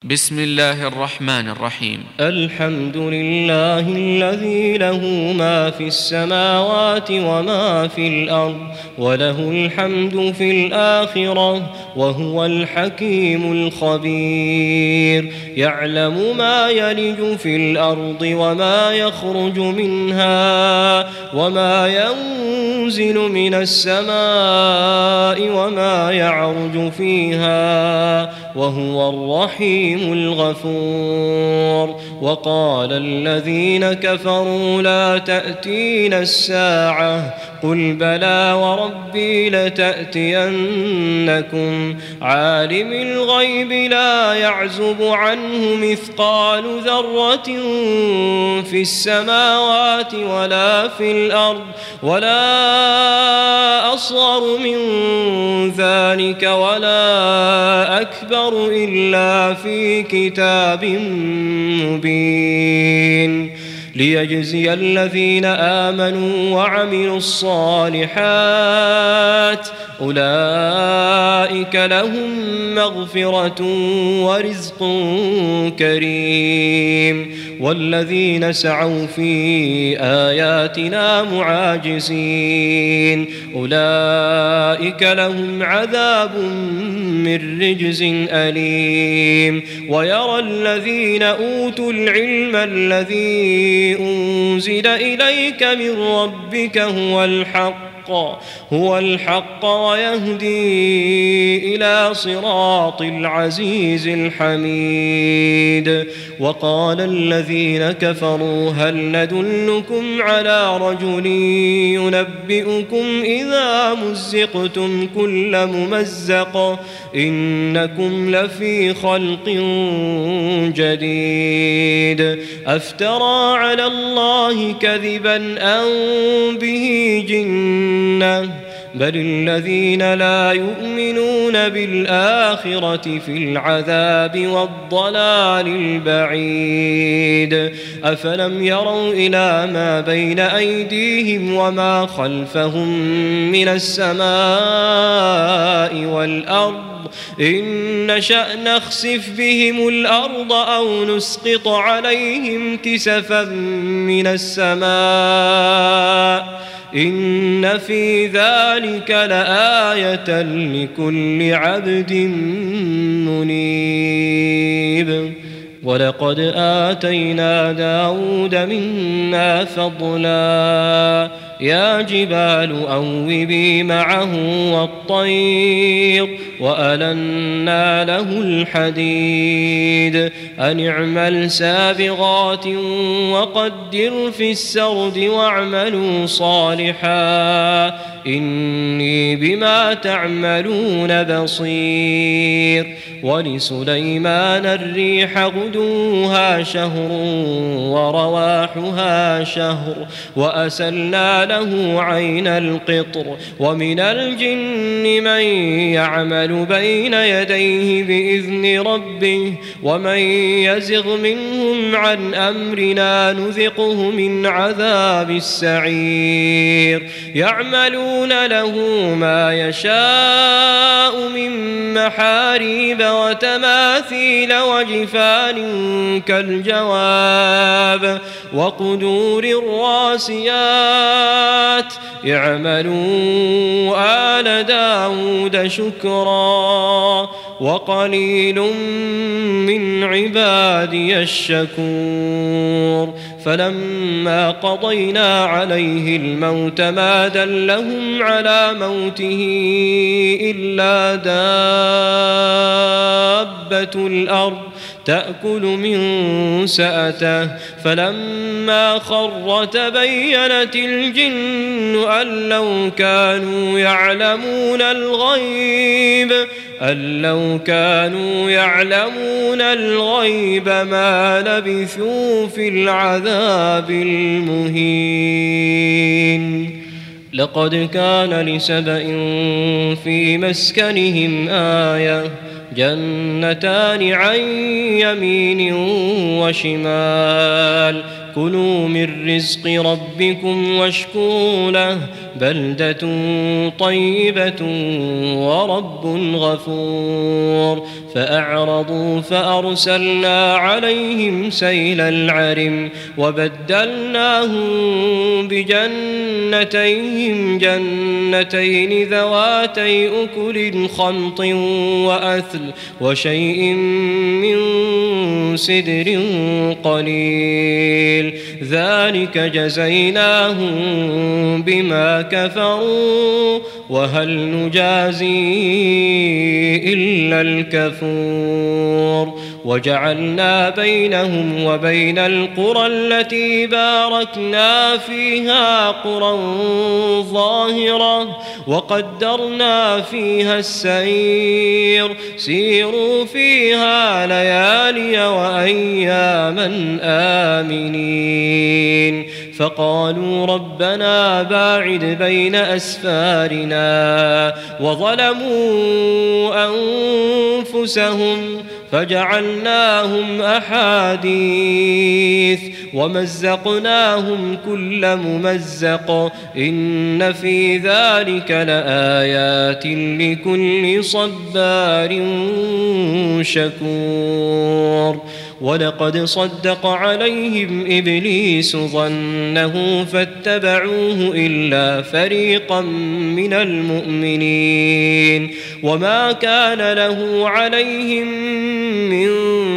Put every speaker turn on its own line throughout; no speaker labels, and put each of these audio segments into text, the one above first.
بسم الله الرحمن الرحيم.
الحمد لله الذي له ما في السماوات وما في الأرض وله الحمد في الآخرة وهو الحكيم الخبير. يعلم ما يلج في الأرض وما يخرج منها وما ينزل من السماء وما يعرج فيها وهو الرحيم الغفور. وقال الذين كفروا لا تأتين الساعة قل بلى وربي لتأتينكم عالم الغيب لا يعزب عنه مثقال ذرة في السماوات ولا في الأرض ولا أصغر من ذلك ولا أكبر إلا في كتاب مبين ليجزي الذين آمنوا وعملوا الصالحات أولئك لهم مغفرة ورزق كريم. والذين سعوا في آياتنا معاجزين أولئك لهم عذاب من رجز أليم. ويرى الذين أوتوا العلم الذي أنزل إليك من ربك هو الحق ويهدي إلى صراط العزيز الحميد. وقال الذين كفروا هل ندلكم على رجل ينبئكم إذا مزقتم كل ممزق إنكم لفي خلق جديد أفترى على الله كذبا أم به جنة بل الذين لا يؤمنون بالآخرة في العذاب والضلال البعيد. أفلم يروا إلى ما بين أيديهم وما خلفهم من السماء والأرض إن نشأ نخسف بهم الأرض أو نسقط عليهم كسفا من السماء إن في ذلك لآية لكل عبد منيب. ولقد آتينا داود منا فضلا يا جبال أوبي معه والطير وألنا له الحديد أن اعمل سابغات وقدر في السرد واعملوا صالحا إني بما تعملون بصير. ولسليمان الريح غدوها شهر ورواحها شهر وأسلنا له عين القطر ومن الجن من يعمل بين يديه بإذن ربه ومن يزغ منهم عن أمرنا نذقه من عذاب السعير. يعملون له ما يشاء من محاريب وتماثيل وجفان كالجواب وقدور الراسيات اعملوا آل داود شكرا وقليل من عبادي الشكور. فلما قضينا عليه الموت ما دلهم على موته إلا دابة الأرض تأكل من سأته فلما خر تبينت الجن أن لو كانوا يعلمون الغيب ما لبثوا في العذاب المهين. لقد كان لسبإ في مسكنهم آية جنتان عن يمين وشمال كلوا من رزق ربكم واشكروا له بلدة طيبة ورب غفور فأعرضوا فأرسلنا عليهم سيل العرم وبدلناهم بجنتيهم جنتين ذواتي أكل خمط وأثل وشيء من سدر قليل ذلك جزيناهم بما كفروا وهل نجازي إلا الكفور وجعلنا بينهم وبين القرى التي باركنا فيها قرى ظاهرة وقدرنا فيها السير سيروا فيها ليالي وأياما آمنين فقالوا ربنا باعد بين أسفارنا وظلموا أنفسهم فجعلناهم أحاديث ومزقناهم كل ممزق إن في ذلك لآيات لكل صبار شكور ولقد صدق عليهم إبليس ظنه فاتبعوه إلا فريقا من المؤمنين وما كان له عليهم من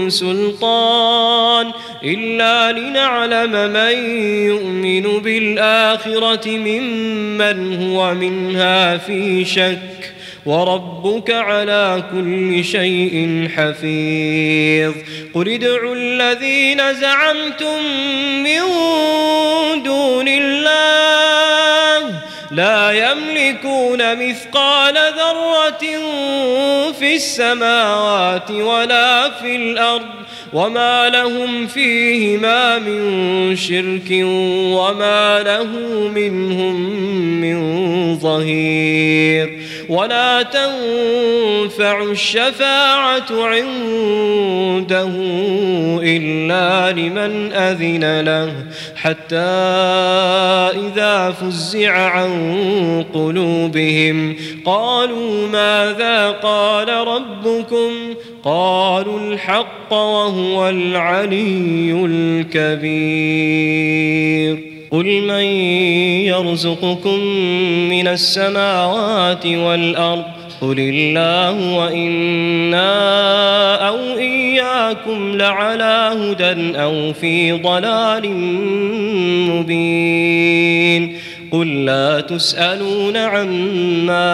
سلطان إلا لنعلم من يؤمن بالآخرة ممن هو منها في شك وربك على كل شيء حفيظ قل ادعوا الذين زعمتم من دون الله لا يملكون مثقال ذرة في السماوات ولا في الأرض وما لهم فيهما من شرك وما له منهم من ظهير ولا تنفع الشفاعة عنده إلا لمن أذن له حتى إذا فزع عن قلوبهم قالوا ماذا قال ربكم قالوا الحق وهو العلي الكبير قل من يرزقكم من السماوات والأرض قل الله وإنا أو إياكم لعلى هدى أو في ضلال مبين قل لا تسألون عما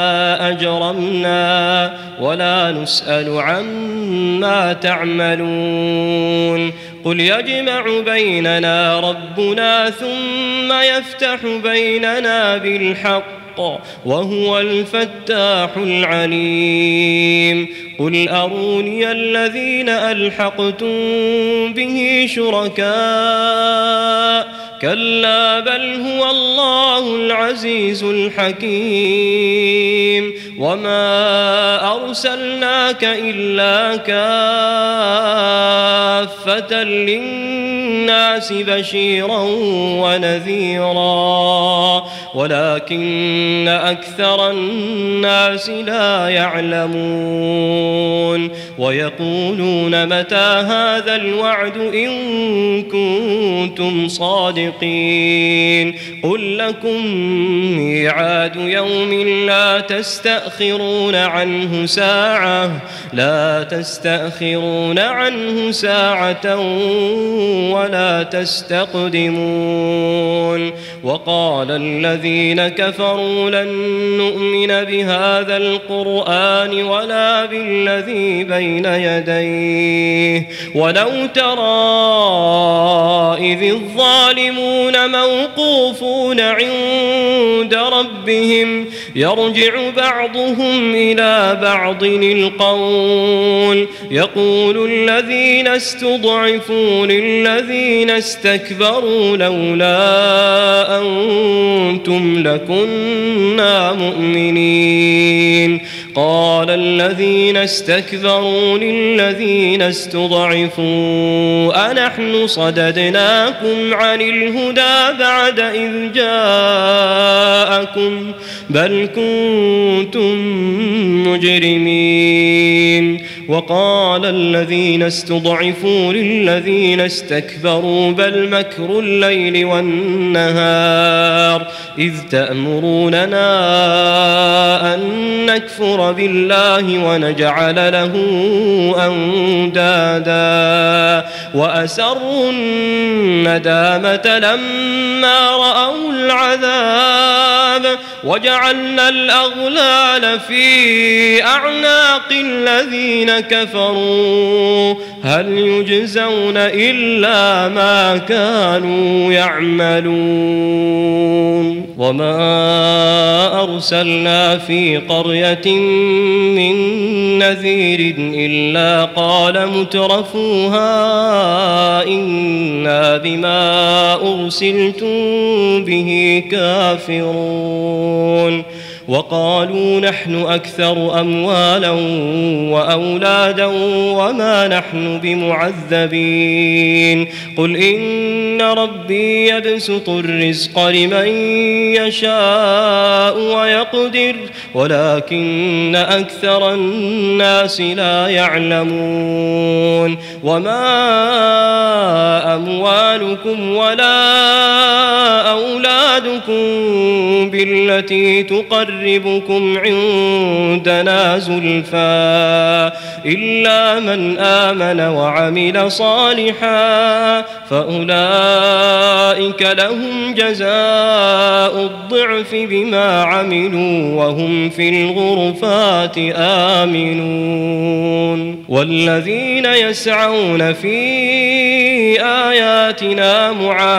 أجرمنا ولا نسأل عما تعملون قل يجمع بيننا ربنا ثم يفتح بيننا بالحق وهو الفتاح العليم قل أروني الذين ألحقتم به شركاء كلا بل هو الله العزيز الحكيم وما أرسلناك إلا كافة للناس بشيرا ونذيرا ولكن أكثر الناس لا يعلمون ويقولون متى هذا الوعد إن كنتم صادقين قل لكم ميعاد يوم لا تستأخرون عنه ساعة ولا تستقدمون وقال الذين كفروا لن نؤمن بهذا القرآن ولا بالذي بين يديه ولو ترى إذ الظالمون موقوفون عند ربهم يرجع بعضهم إلى بعض القول يقول الذين استضعفوا للذين استكبروا لولا أنتم لكنا مؤمنين قال الذين استكبروا للذين استضعفوا أنحن صددناكم عن الهدى بعد إذ جاءكم بل كنتم مجرمين وقال الذين استضعفوا للذين استكبروا بل مكر الليل والنهار إذ تأمروننا أن نكفر بالله ونجعل له أندادا وأسروا الندامة لما رأوا العذاب وجعلنا الأغلال في أعناق الذين كفروا هل يجزون إلا ما كانوا يعملون وما أرسلنا في قرية من نذير إلا قال مترفوها إنا بما أرسلتم به كافرون وقالوا نحن أكثر أموالا وأولادا وما نحن بمعذبين قل إن ربي يبسط الرزق لمن يشاء ويقدر ولكن أكثر الناس لا يعلمون وما أموالكم ولا أولادكم بالتي تقربكم عندنا زلفى إلا من آمن وعمل صالحا فأولئك لهم جزاء الضعف بما عملوا وهم في الغرفات آمنون والذين يسعون في آياتنا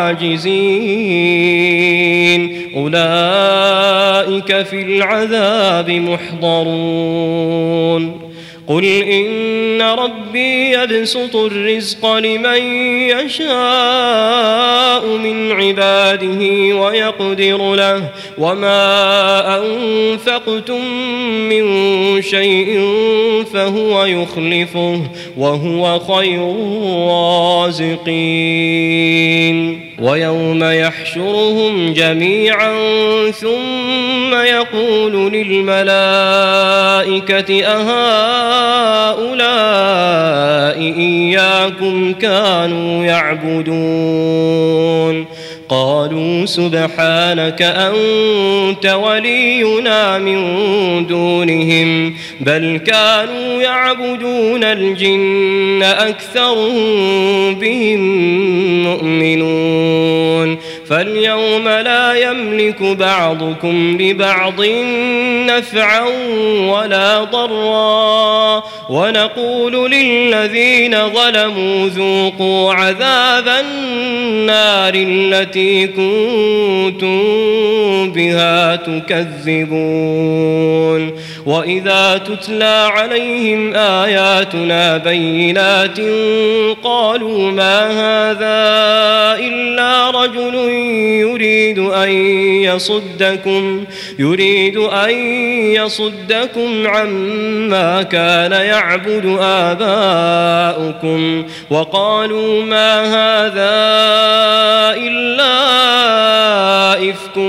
معاجزين أولئك في العذاب محضرون قل إن ربي يبسط الرزق لمن يشاء من عباده ويقدر له وما أنفقتم من شيء فهو يخلفه وهو خير الرازقين ويوم يحشرهم جميعا ثم يقول للملائكة أهؤلاء إياكم كانوا يعبدون قالوا سبحانك أنت ولينا من دونهم بل كانوا يعبدون الجن أكثرهم بهم مؤمنون فاليوم لا يملك بعضكم لبعض نفعا ولا ضرا ونقول للذين ظلموا ذوقوا عذاب النار التي كنتم بها تكذبون وإذا تتلى عليهم آياتنا بينات قالوا ما هذا إلا رجل يريد أن يصدكم عما كان يعبد آباؤكم وقالوا ما هذا إلا إفك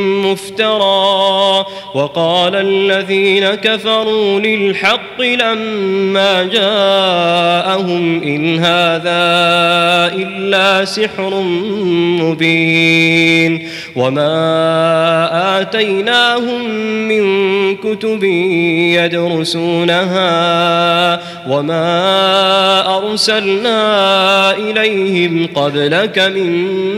مفترى وقال الذين كفروا للحق لما جاءهم إن هذا إلا سحر مبين وما آتيناهم من كتب يدرسونها وما أرسلنا إليهم قبلك من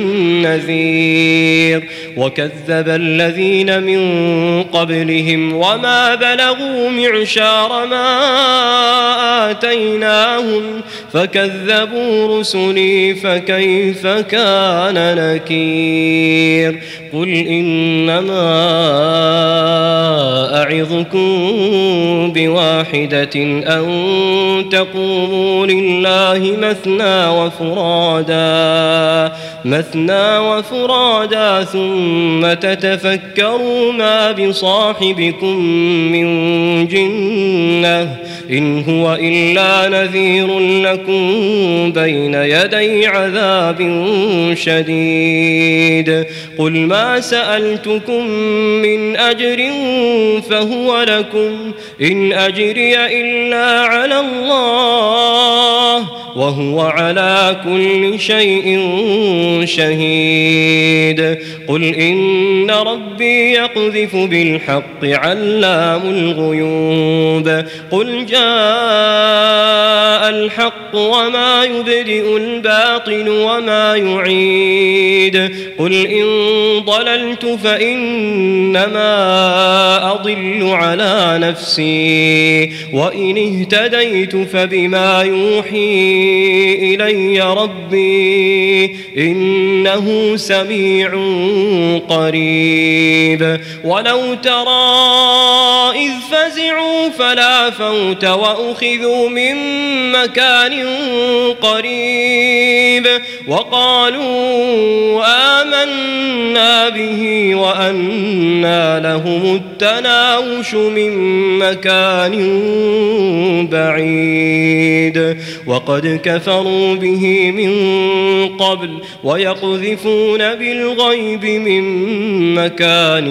نذير وكذب الذين من قبلهم وما بلغوا معشار ما آتيناهم فكذبوا رسلي فكيف كان نكير قل إنما أعظكم بواحدة أن تقوموا لله مثنى وفرادا مثنى وفرادا ثم تتفكروا ما بصاحبكم من جنة إن هو إلا نذير لكم بين يدي عذاب شديد قل ما سألتكم من أجر فهو لكم إن أجري إلا على الله وهو على كل شيء شهيد قل إن ربي يقذف بالحق علام الغيوب قل جاء الحق وما يبدئ الباطل وما يعيد قل إن ضللت فإنما أضل على نفسي وإن اهتديت فبما يوحي إلي ربي إنه سميع قريب ولو ترى إذ فزعوا فلا فوت وأخذوا من مكان قريب وقالوا آمنا به وأنى لهم التناوش من مكان بعيد وقد كفروا به من قبل ويقذفون بالغيب من مكان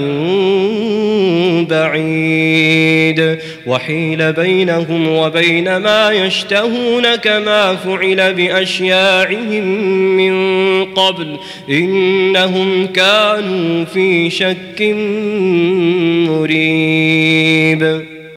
بعيد وحيل بينهم وبين ما يشتهون كما فعل بأشياعهم من قبل إنهم كانوا في شك مريب